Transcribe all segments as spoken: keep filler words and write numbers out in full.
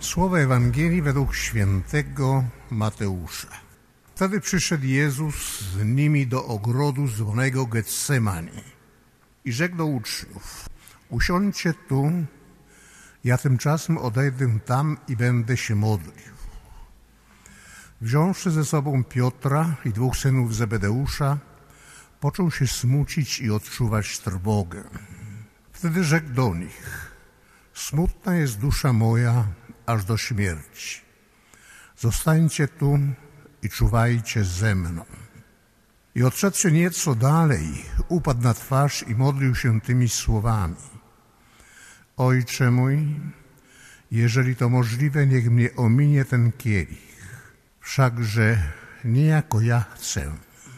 Słowa Ewangelii według świętego Mateusza. Wtedy przyszedł Jezus z nimi do ogrodu zwanego Getsemani i rzekł do uczniów: usiądźcie tu, ja tymczasem odejdę tam i będę się modlił. Wziąwszy ze sobą Piotra i dwóch synów Zebedeusza, począł się smucić i odczuwać trwogę. Wtedy rzekł do nich: smutna jest dusza moja aż do śmierci. Zostańcie tu i czuwajcie ze mną. I odszedł się nieco dalej, upadł na twarz i modlił się tymi słowami: Ojcze mój, jeżeli to możliwe, niech mnie ominie ten kielich. Wszakże nie jako ja chcę,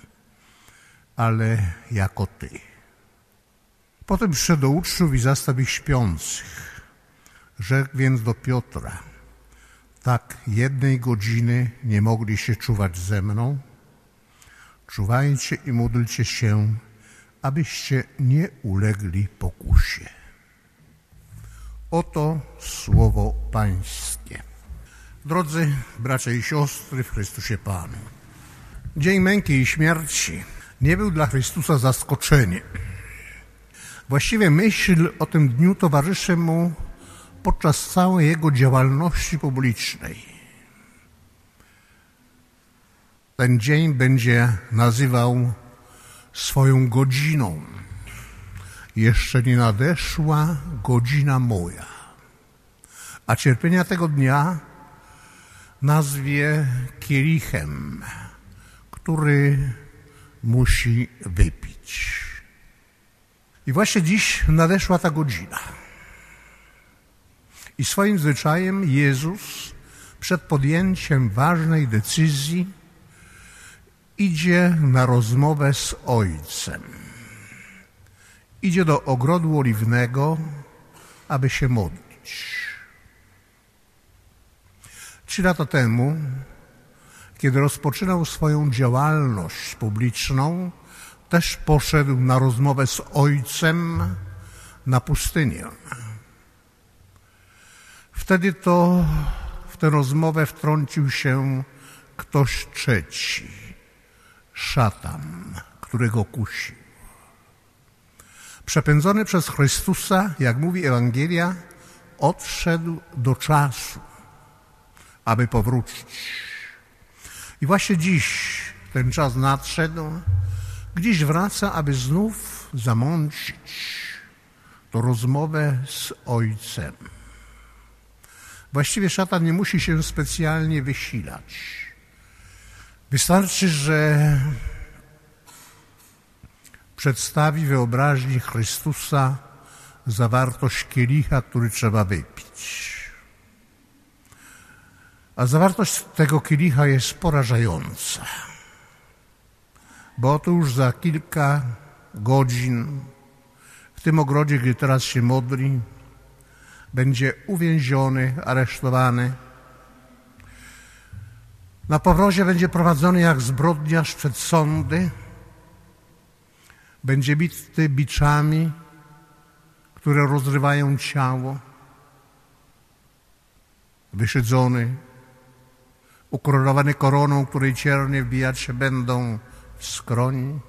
ale jako Ty. Potem przyszedł do uczniów i zastał ich śpiących. Rzekł więc do Piotra: tak jednej godziny nie mogli się czuwać ze mną? Czuwajcie i módlcie się, abyście nie ulegli pokusie. Oto słowo Pańskie. Drodzy bracia i siostry w Chrystusie Panu, dzień męki i śmierci nie był dla Chrystusa zaskoczeniem. Właściwie myśl o tym dniu towarzyszy Mu podczas całej Jego działalności publicznej. Ten dzień będzie nazywał swoją godziną. Jeszcze nie nadeszła godzina moja. A cierpienia tego dnia nazwie kielichem, który musi wypić. I właśnie dziś nadeszła ta godzina. I swoim zwyczajem Jezus przed podjęciem ważnej decyzji idzie na rozmowę z Ojcem. Idzie do ogrodu oliwnego, aby się modlić. Trzy lata temu, kiedy rozpoczynał swoją działalność publiczną, też poszedł na rozmowę z Ojcem na pustynię. Wtedy to w tę rozmowę wtrącił się ktoś trzeci, szatan, którego kusił. Przepędzony przez Chrystusa, jak mówi Ewangelia, odszedł do czasu, aby powrócić. I właśnie dziś ten czas nadszedł, dziś wraca, aby znów zamącić tę rozmowę z Ojcem. Właściwie szatan nie musi się specjalnie wysilać. Wystarczy, że przedstawi wyobraźni Chrystusa zawartość kielicha, który trzeba wypić. A zawartość tego kielicha jest porażająca. Bo oto już za kilka godzin w tym ogrodzie, gdzie teraz się modli, będzie uwięziony, aresztowany. Na powrozie będzie prowadzony jak zbrodniarz przed sądy. Będzie bity biczami, które rozrywają ciało. Wyszydzony, ukoronowany koroną, której ciernie wbijać się będą w skroń.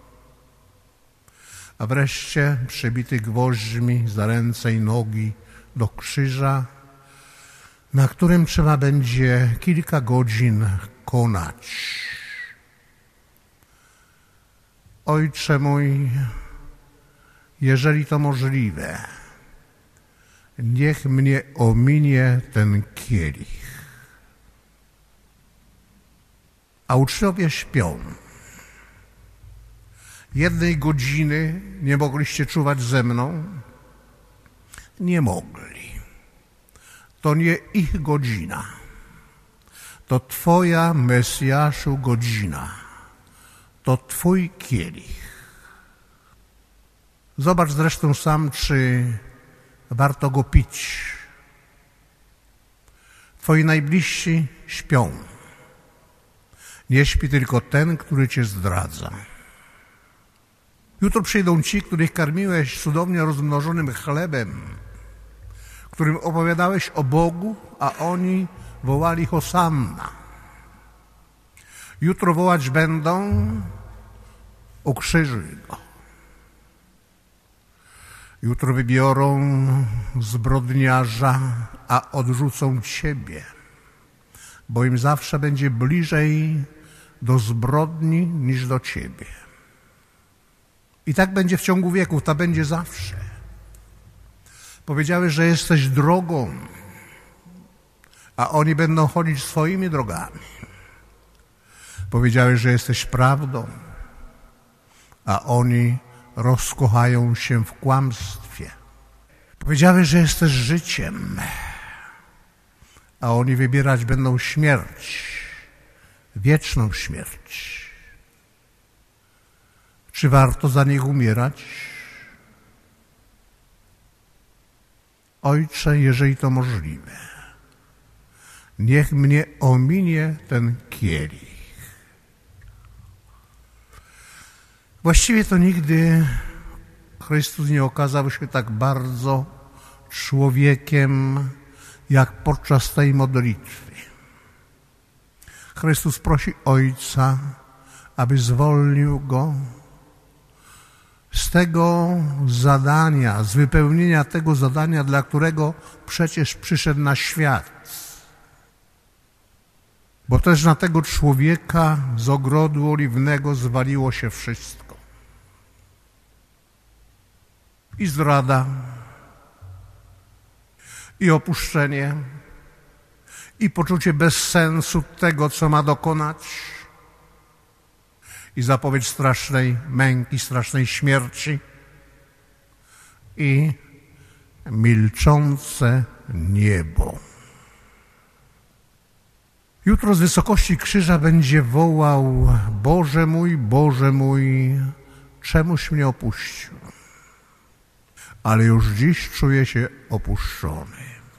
A wreszcie przybity gwoźdźmi za ręce i nogi do krzyża, na którym trzeba będzie kilka godzin konać. Ojcze mój, jeżeli to możliwe, niech mnie ominie ten kielich. A uczniowie śpią. Jednej godziny nie mogliście czuwać ze mną? Nie mogli. To nie ich godzina. To Twoja, Mesjaszu, godzina. To Twój kielich. Zobacz zresztą sam, czy warto go pić. Twoi najbliżsi śpią. Nie śpi tylko ten, który Cię zdradza. Jutro przyjdą ci, których karmiłeś cudownie rozmnożonym chlebem, którym opowiadałeś o Bogu, a oni wołali Hosanna. Jutro wołać będą: ukrzyżuj go. Jutro wybiorą zbrodniarza, a odrzucą Ciebie, bo im zawsze będzie bliżej do zbrodni niż do Ciebie. I tak będzie w ciągu wieków, tak będzie zawsze. Powiedziałeś, że jesteś drogą, a oni będą chodzić swoimi drogami. Powiedziałeś, że jesteś prawdą, a oni rozkochają się w kłamstwie. Powiedziałeś, że jesteś życiem, a oni wybierać będą śmierć, wieczną śmierć. Czy warto za nich umierać? Ojcze, jeżeli to możliwe, niech mnie ominie ten kielich. Właściwie to nigdy Chrystus nie okazał się tak bardzo człowiekiem, jak podczas tej modlitwy. Chrystus prosi Ojca, aby zwolnił Go z tego zadania, z wypełnienia tego zadania, dla którego przecież przyszedł na świat. Bo też na tego człowieka z ogrodu oliwnego zwaliło się wszystko. I zdrada, i opuszczenie, i poczucie bezsensu tego, co ma dokonać, i zapowiedź strasznej męki, strasznej śmierci, i milczące niebo. Jutro z wysokości krzyża będzie wołał: Boże mój, Boże mój, czemuś mnie opuścił? Ale już dziś czuję się opuszczony.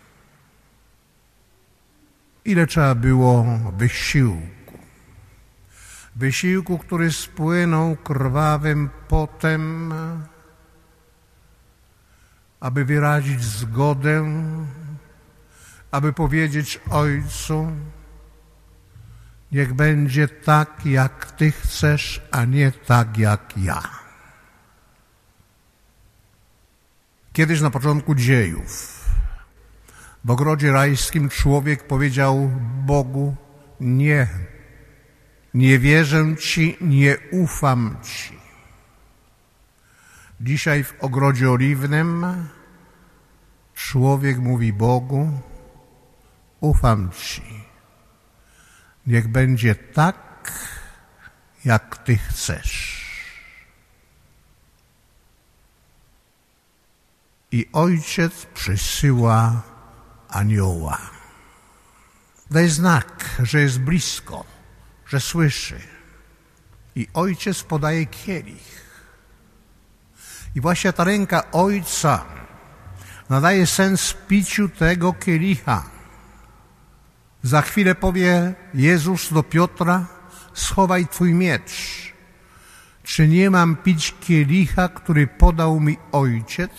Ile trzeba było wysiłku, wysiłku, który spłynął krwawym potem, aby wyrazić zgodę, aby powiedzieć Ojcu: niech będzie tak, jak Ty chcesz, a nie tak, jak ja. Kiedyś na początku dziejów w ogrodzie rajskim człowiek powiedział Bogu: nie, nie wierzę Ci, nie ufam Ci. Dzisiaj w ogrodzie oliwnym człowiek mówi Bogu: ufam Ci. Niech będzie tak, jak Ty chcesz. I Ojciec przysyła anioła. Daj znak, że jest blisko, że słyszy. I Ojciec podaje kielich. I właśnie ta ręka Ojca nadaje sens piciu tego kielicha. Za chwilę powie Jezus do Piotra: schowaj Twój miecz. Czy nie mam pić kielicha, który podał mi Ojciec?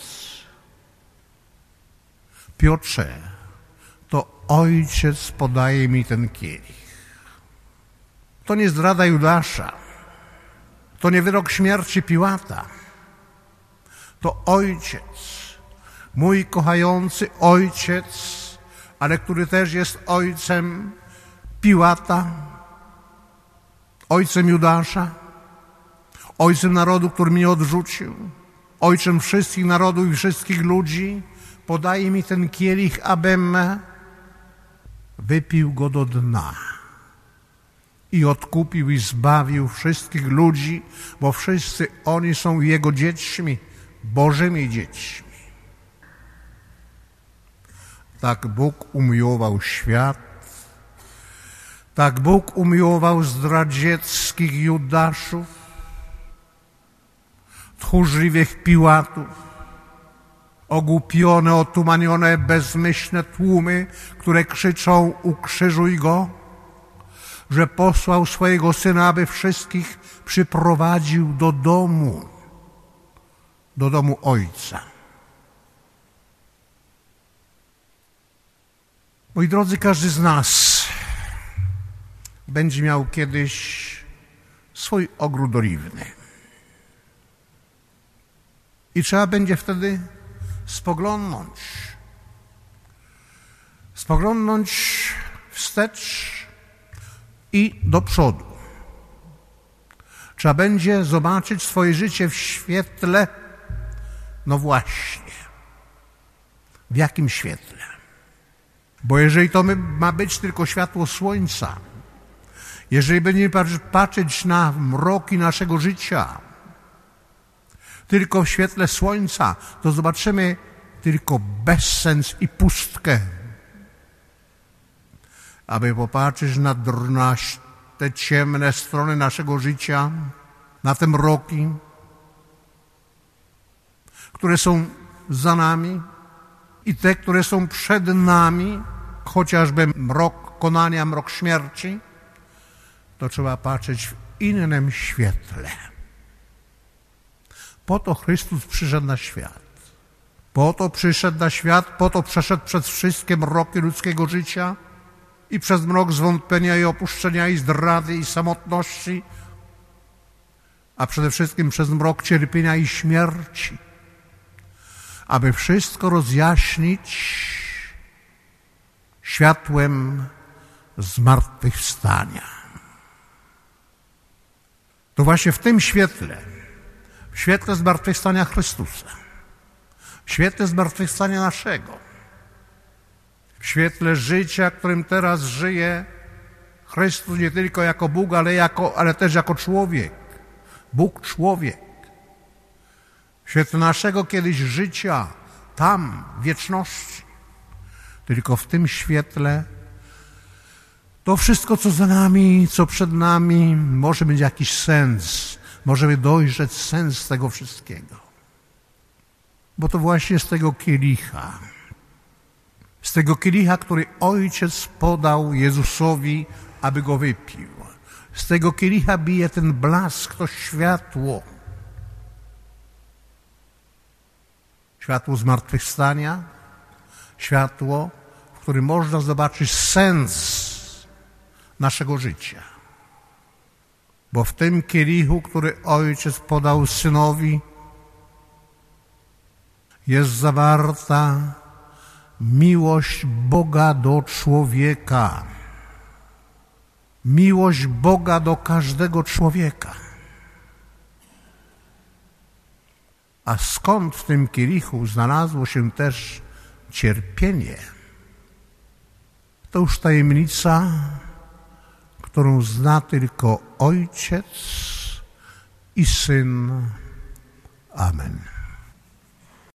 Piotrze, to Ojciec podaje mi ten kielich. To nie zdrada Judasza, to nie wyrok śmierci Piłata. To Ojciec, mój kochający Ojciec, ale który też jest ojcem Piłata, ojcem Judasza, ojcem narodu, który mnie odrzucił, ojcem wszystkich narodów i wszystkich ludzi, podaje mi ten kielich, abym wypił go do dna i odkupił i zbawił wszystkich ludzi, bo wszyscy oni są Jego dziećmi, Bożymi dziećmi. Tak Bóg umiłował świat, tak Bóg umiłował zdradzieckich Judaszów, tchórzliwych Piłatów, ogłupione, otumanione, bezmyślne tłumy, które krzyczą: ukrzyżuj go, że posłał swojego Syna, aby wszystkich przyprowadził do domu, do domu Ojca. Moi drodzy, każdy z nas będzie miał kiedyś swój ogród oliwny. I trzeba będzie wtedy spoglądnąć. Spoglądnąć wstecz i do przodu. Trzeba będzie zobaczyć swoje życie w świetle, no właśnie, w jakim świetle? Bo jeżeli to ma być tylko światło słońca, jeżeli będziemy patrzeć na mroki naszego życia tylko w świetle słońca, to zobaczymy tylko bezsens i pustkę. Aby popatrzeć na, na te ciemne strony naszego życia, na te mroki, które są za nami i te, które są przed nami, chociażby mrok konania, mrok śmierci, to trzeba patrzeć w innym świetle. Po to Chrystus przyszedł na świat. Po to przyszedł na świat, po to przeszedł przez wszystkie mroki ludzkiego życia i przez mrok zwątpienia i opuszczenia i zdrady i samotności, a przede wszystkim przez mrok cierpienia i śmierci, aby wszystko rozjaśnić światłem zmartwychwstania. To właśnie w tym świetle, w świetle zmartwychwstania Chrystusa, w świetle zmartwychwstania naszego, w świetle życia, którym teraz żyje Chrystus nie tylko jako Bóg, ale, jako, ale też jako człowiek, Bóg człowiek. W świetle naszego kiedyś życia, tam, w wieczności. Tylko w tym świetle to wszystko, co za nami, co przed nami, może mieć jakiś sens. Możemy dojrzeć sens tego wszystkiego. Bo to właśnie z tego kielicha, z tego kielicha, który Ojciec podał Jezusowi, aby go wypił. Z tego kielicha bije ten blask, to światło. Światło zmartwychwstania, światło, w którym można zobaczyć sens naszego życia. Bo w tym kielichu, który Ojciec podał Synowi, jest zawarta miłość Boga do człowieka. Miłość Boga do każdego człowieka. A skąd w tym kielichu znalazło się też cierpienie? To już tajemnica, którą zna tylko Ojciec i Syn. Amen.